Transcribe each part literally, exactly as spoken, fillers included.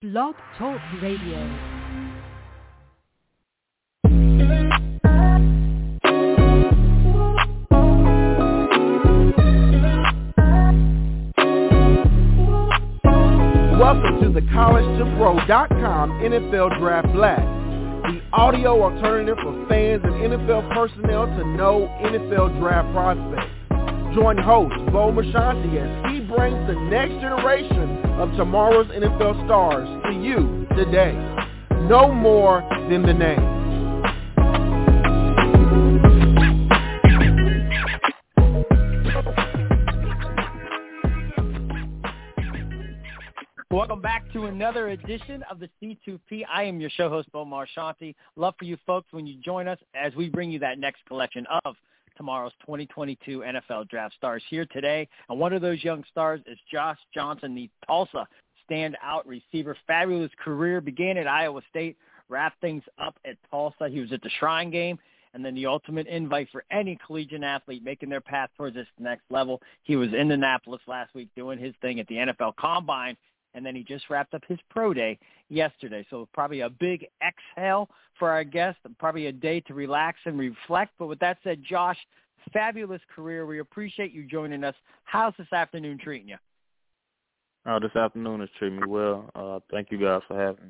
Blog Talk Radio. Welcome to the college to pro dot com N F L Draft Blast, the audio alternative for fans and N F L personnel to know N F L draft prospects. Join host Bo Marchionte as he brings the next generation of tomorrow's N F L stars to you today. No more than the name. Welcome back to another edition of the C two P. I am your show host, Bo Marchionte. Love for you folks when you join us as we bring you that next collection of tomorrow's twenty twenty-two N F L Draft Stars here today. And one of those young stars is Josh Johnson, the Tulsa standout receiver. Fabulous career, began at Iowa State, wrapped things up at Tulsa. He was at the Shrine Game, and then the ultimate invite for any collegiate athlete making their path towards this next level. He was in Indianapolis last week doing his thing at the N F L Combine, and then he just wrapped up his pro day yesterday. So probably a big exhale for our guest, and probably a day to relax and reflect. But with that said, Josh, fabulous career. We appreciate you joining us. How's this afternoon treating you? Oh, this afternoon is treating me well. Uh, thank you guys for having me.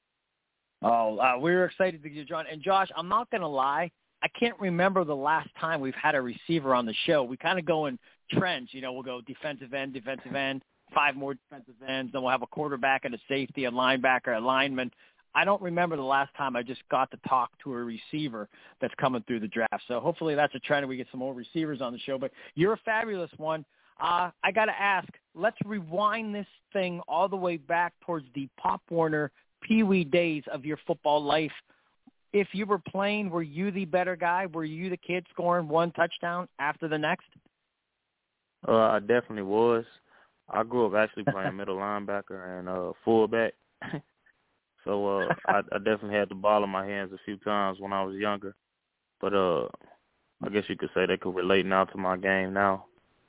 Oh, uh, we were excited to get you joined. And, Josh, I'm not going to lie. I can't remember the last time we've had a receiver on the show. We kind of go in trends. You know, we'll go defensive end, defensive end, five more defensive ends, then we'll have a quarterback and a safety, a linebacker, a lineman. I don't remember the last time I just got to talk to a receiver that's coming through the draft. So hopefully that's a trend and we get some more receivers on the show. But you're a fabulous one. Uh, I got to ask, let's rewind this thing all the way back towards the Pop Warner Pee Wee days of your football life. If you were playing, were you the better guy? Were you the kid scoring one touchdown after the next? Uh, I definitely was. I grew up actually playing middle linebacker and uh, fullback. so uh, I, I definitely had the ball in my hands a few times when I was younger. But uh, I guess you could say they could relate now to my game now.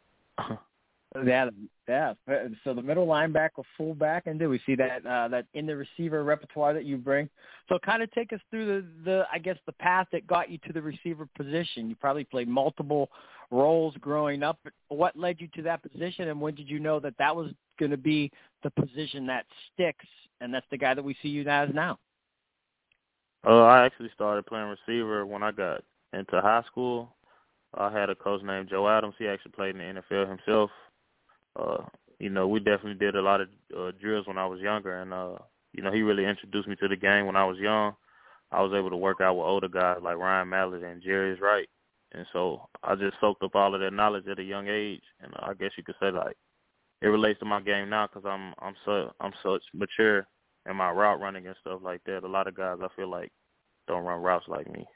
yeah, yeah. So the middle linebacker, fullback, and do we see that uh, that in the receiver repertoire that you bring? So kind of take us through the, the, I guess, the path that got you to the receiver position. You probably played multiple roles growing up. What led you to that position, and when did you know that that was going to be the position that sticks, and that's the guy that we see you as now? Uh, I actually started playing receiver when I got into high school. I had a coach named Joe Adams. He actually played in the N F L himself. Uh, you know, we definitely did a lot of uh, drills when I was younger, and, uh, you know, he really introduced me to the game when I was young. I was able to work out with older guys like Ryan Mallett and Jerry Wright. And so I just soaked up all of that knowledge at a young age, and I guess you could say like it relates to my game now because I'm I'm so I'm such mature in my route running and stuff like that. A lot of guys I feel like don't run routes like me.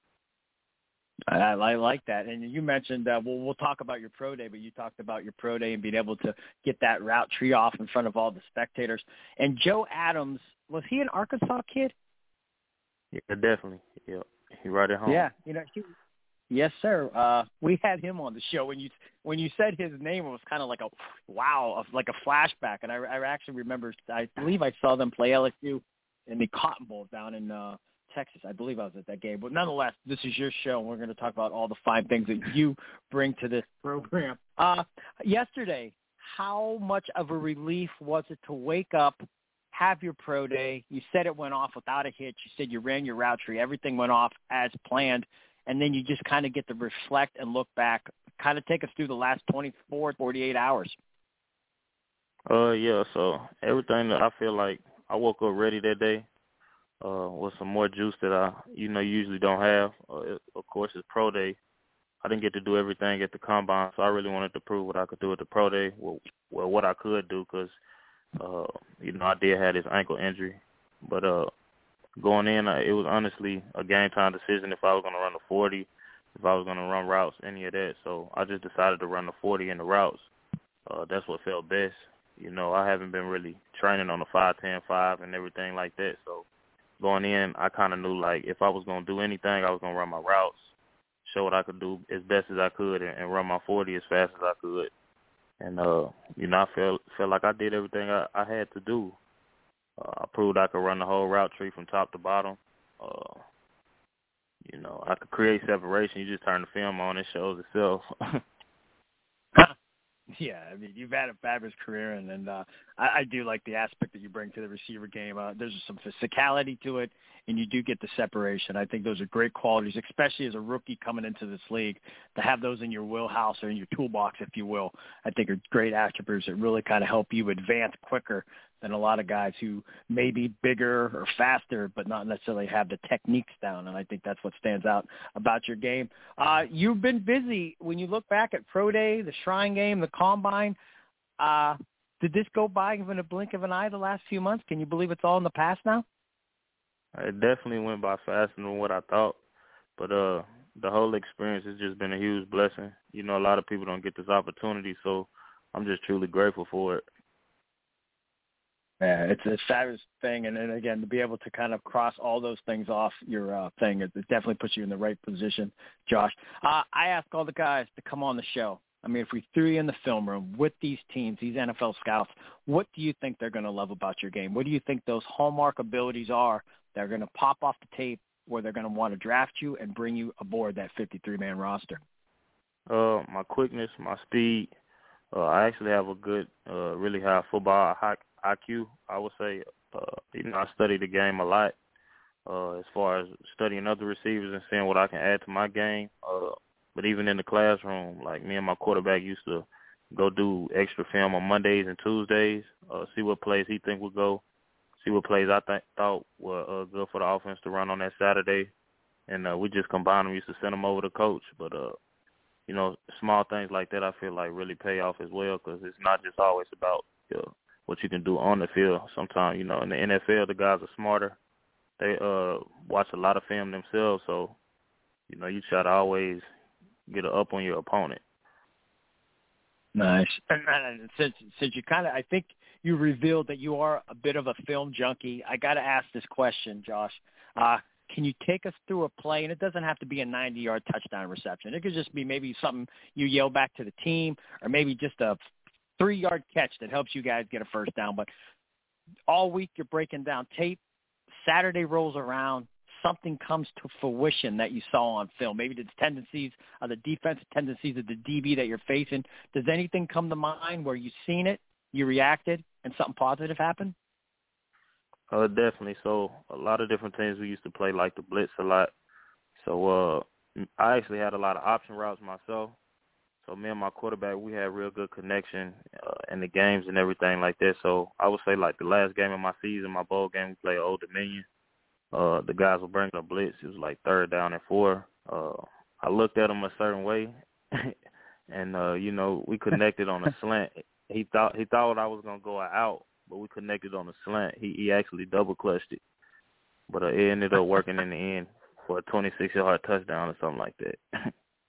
I, I like that. And you mentioned, uh, well, we'll talk about your pro day, but you talked about your pro day and being able to get that route tree off in front of all the spectators. And Joe Adams, was he an Arkansas kid? Yeah, definitely. Yeah, he right at home. Yeah, you know, he, yes, sir. Uh, we had him on the show. When you when you said his name, it was kind of like a wow, of like a flashback. And I, I actually remember, I believe I saw them play L S U in the Cotton Bowl down in uh, Texas. I believe I was at that game. But nonetheless, this is your show, and we're going to talk about all the fine things that you bring to this program. Uh, yesterday, how much of a relief was it to wake up, have your pro day? You said it went off without a hitch. You said you ran your route tree. Everything went off as planned. And then you just kind of get to reflect and look back. Kind of take us through the last twenty-four, forty-eight hours. Uh, yeah, so everything that I feel like I woke up ready that day. Uh, with some more juice that I, you know, usually don't have. Uh, it, of course, it's pro day. I didn't get to do everything at the combine, so I really wanted to prove what I could do at the pro day. Well, well what I could do, because, uh, you know, I did have this ankle injury. But uh, going in, uh, it was honestly a game time decision if I was going to run the forty, if I was going to run routes, any of that. So I just decided to run the forty in the routes. Uh, that's what felt best. You know, I haven't been really training on the five ten five and everything like that, so going in, I kind of knew, like, if I was going to do anything, I was going to run my routes, show what I could do as best as I could, and, and run my forty as fast as I could. And, uh, you know, I felt, felt like I did everything I, I had to do. Uh, I proved I could run the whole route tree from top to bottom. Uh, you know, I could create separation. You just turn the film on, it shows itself. Yeah, I mean, you've had a fabulous career, and, and uh, I, I do like the aspect that you bring to the receiver game. Uh, there's some physicality to it, and you do get the separation. I think those are great qualities, especially as a rookie coming into this league. To have those in your wheelhouse or in your toolbox, if you will, I think are great attributes that really kind of help you advance quicker than a lot of guys who may be bigger or faster but not necessarily have the techniques down, and I think that's what stands out about your game. Uh, you've been busy. When you look back at Pro Day, the Shrine Game, the Combine, uh, did this go by in a blink of an eye the last few months? Can you believe it's all in the past now? It definitely went by faster than what I thought, but uh, the whole experience has just been a huge blessing. You know, a lot of people don't get this opportunity, so I'm just truly grateful for it. Yeah, it's a fabulous thing, and, and again, to be able to kind of cross all those things off your uh, thing, it, it definitely puts you in the right position, Josh. Uh, I ask all the guys to come on the show. I mean, if we threw you in the film room with these teams, these N F L scouts, what do you think they're going to love about your game? What do you think those hallmark abilities are that are going to pop off the tape where they're going to want to draft you and bring you aboard that fifty-three man roster? Uh, my quickness, my speed. Uh, I actually have a good, uh, really high football high I Q, I would say. Uh, you know, I study the game a lot uh, as far as studying other receivers and seeing what I can add to my game. Uh, but even in the classroom, like me and my quarterback used to go do extra film on Mondays and Tuesdays, uh, see what plays he think would go, see what plays I th- thought were uh, good for the offense to run on that Saturday. And uh, we just combined them. We used to send them over to coach. But, uh, you know, small things like that I feel like really pay off as well, because it's not just always about you know, what you can do on the field. Sometimes, you know, in the N F L, the guys are smarter. They uh, watch a lot of film themselves, so, you know, you try to always get up on your opponent. Nice. And, and since since you kind of, I think you revealed that you are a bit of a film junkie, I got to ask this question, Josh. Uh, can you take us through a play? And it doesn't have to be a ninety-yard touchdown reception. It could just be maybe something you yell back to the team, or maybe just a three-yard catch that helps you guys get a first down. But all week you're breaking down tape. Saturday rolls around. Something comes to fruition that you saw on film. Maybe the tendencies of the defensive tendencies of the D B that you're facing. Does anything come to mind where you've seen it, you reacted, and something positive happened? Uh, definitely. So a lot of different things we used to play, like the blitz a lot. So uh, I actually had a lot of option routes myself. So me and my quarterback, we had real good connection uh, in the games and everything like that. So I would say like the last game of my season, my bowl game, we played Old Dominion. Uh, the guys were bringing a blitz. It was like third down and four. Uh, I looked at him a certain way, and uh, you know we connected on a slant. He thought he thought I was gonna go out, but we connected on a slant. He he actually double clutched it, but uh, it ended up working in the end for a twenty-six yard touchdown or something like that.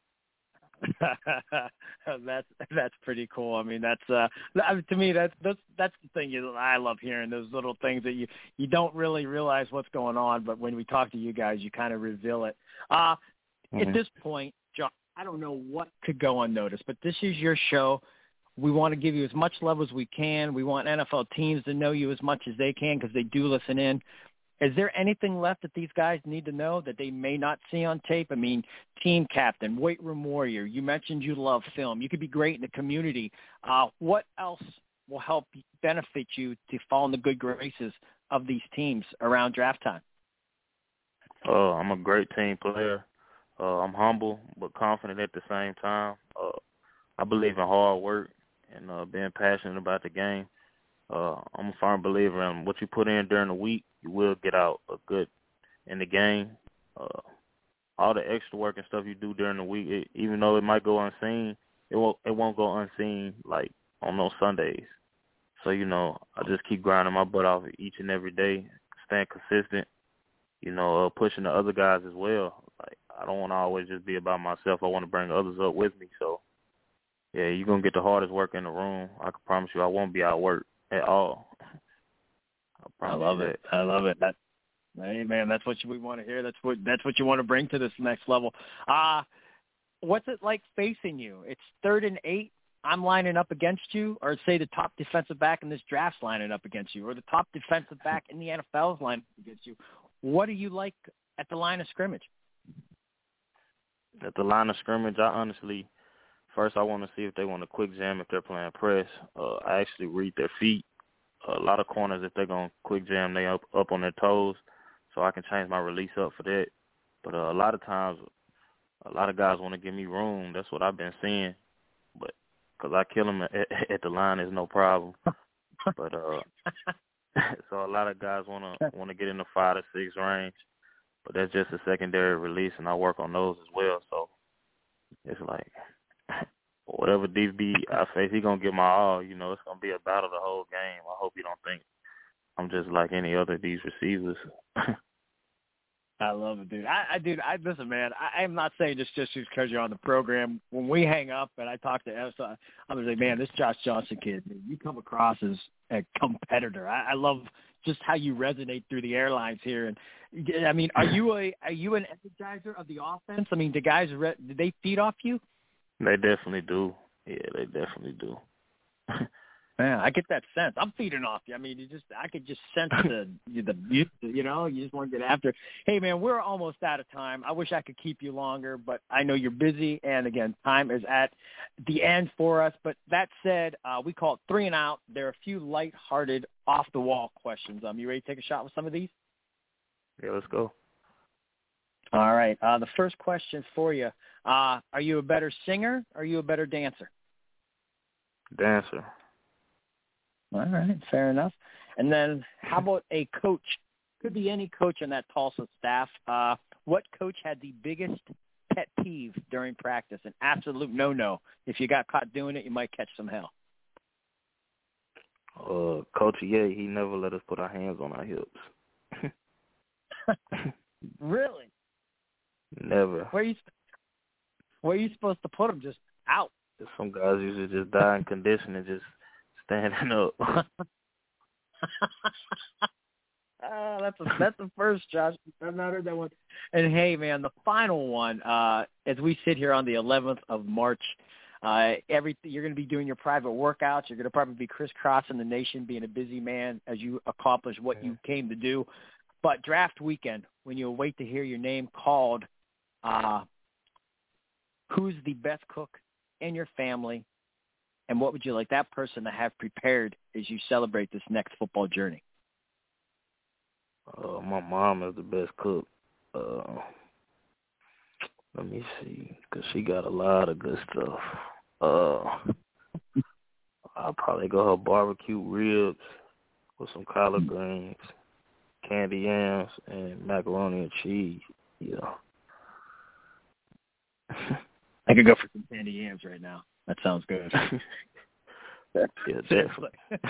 that's that's pretty cool. I mean, that's uh, to me that's that's that's the thing you, I love hearing, those little things that you you don't really realize what's going on, but when we talk to you guys, you kind of reveal it. Uh, mm-hmm. At this point, John, I don't know what could go unnoticed, but this is your show. We want to give you as much love as we can. We want N F L teams to know you as much as they can because they do listen in. Is there anything left that these guys need to know that they may not see on tape? I mean, team captain, weight room warrior, you mentioned you love film. You could be great in the community. Uh, what else will help benefit you to fall in the good graces of these teams around draft time? Uh, I'm a great team player. Uh, I'm humble but confident at the same time. Uh, I believe in hard work and uh, being passionate about the game. Uh, I'm a firm believer in what you put in during the week, you will get out a good in the game. Uh, all the extra work and stuff you do during the week, it, even though it might go unseen, it won't it won't go unseen like on those Sundays. So, you know, I just keep grinding my butt off each and every day, staying consistent, you know, uh, pushing the other guys as well. Like, I don't want to always just be about myself. I want to bring others up with me. So, yeah, you're going to get the hardest work in the room. I can promise you I won't be outworked at all. I, I love it. I love it. That, hey, man, that's what we want to hear. That's what that's what you want to bring to this next level. Uh, what's it like facing you? It's third and eight. I'm lining up against you, or say the top defensive back in this draft's lining up against you, or the top defensive back in the N F L is lining up against you, what do you like at the line of scrimmage? At the line of scrimmage, I honestly, first I want to see if they want to quick jam if they're playing press. Uh, I actually read their feet. A lot of corners, if they're going to quick jam, they up, up on their toes, so I can change my release up for that. But uh, a lot of times, a lot of guys want to give me room. That's what I've been seeing. But because I kill them at, at the line is no problem. But uh, so a lot of guys want to want to get in the five to six range. But that's just a secondary release, and I work on those as well. So it's like whatever D B I face, he's going to give my all. You know, it's going to be a battle the whole game. I hope you don't think I'm just like any other of these receivers. I love it, dude. I, I dude, I listen, man. I, I'm not saying this just because you're on the program. When we hang up and I talk to Essa, I'm like, man, this Josh Johnson kid, man, you come across as a competitor. I, I love just how you resonate through the airlines here. And I mean, are you a are you an energizer of the offense? I mean, do guys re- do they feed off you? They definitely do. Yeah, they definitely do. Man, I get that sense. I'm feeding off you. I mean, you just I could just sense the the you know, you just want to get after. Hey, man, we're almost out of time. I wish I could keep you longer, but I know you're busy, and again, time is at the end for us. But that said, uh, we call it three and out. There are a few lighthearted, off the wall questions. Um, you ready to take a shot with some of these? Yeah, let's go. All right. Uh, the first question for you: uh, are you a better singer? Or are you a better dancer? Dancer. All right, fair enough. And then how about a coach? Could be any coach on that Tulsa staff. Uh, what coach had the biggest pet peeve during practice? An absolute no-no. If you got caught doing it, you might catch some hell. Uh, Coach Ye, he never let us put our hands on our hips. Really? Never. Where are you, where are you supposed to put them? Just out? Some guys usually just die in condition and just standing up. uh, that's a, that's the first, Josh. I've not heard that one. And hey, man, the final one. Uh, as we sit here on the eleventh of March, uh, every you're going to be doing your private workouts. You're going to probably be crisscrossing the nation, being a busy man as you accomplish what you came to do. But draft weekend, when you wait to hear your name called, uh, who's the best cook in your family? And what would you like that person to have prepared as you celebrate this next football journey? Uh, my mom is the best cook. Uh, let me see, because she got a lot of good stuff. Uh, I'll probably go her barbecue ribs with some collard greens, candy yams, and macaroni and cheese. Yeah. I could go for some candy yams right now. That sounds good. Yeah, definitely.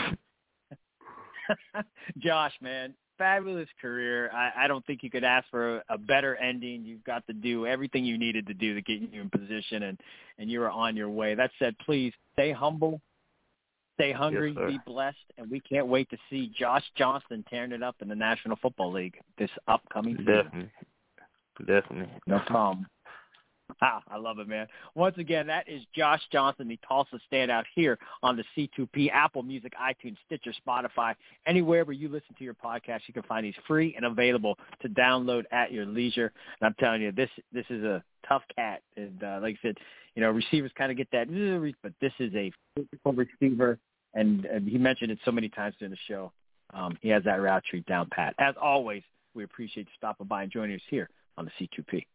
Josh, man, fabulous career. I, I don't think you could ask for a, a better ending. You've got to do everything you needed to do to get you in position, and, and you are on your way. That said, please stay humble, stay hungry, yes, be blessed, and we can't wait to see Josh Johnson tearing it up in the National Football League this upcoming season. Definitely. Definitely. No problem. Ah, I love it, man. Once again, that is Josh Johnson, the Tulsa standout here on the C two P, Apple Music, iTunes, Stitcher, Spotify, anywhere where you listen to your podcast. You can find these free and available to download at your leisure. And I'm telling you, this this is a tough cat. And uh, like I said, you know, receivers kind of get that, but this is a physical receiver. And, and he mentioned it so many times during the show. Um, he has that route tree down pat. As always, we appreciate you stopping by and joining us here on the C two P.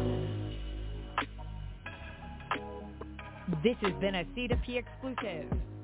This has been a C two P exclusive.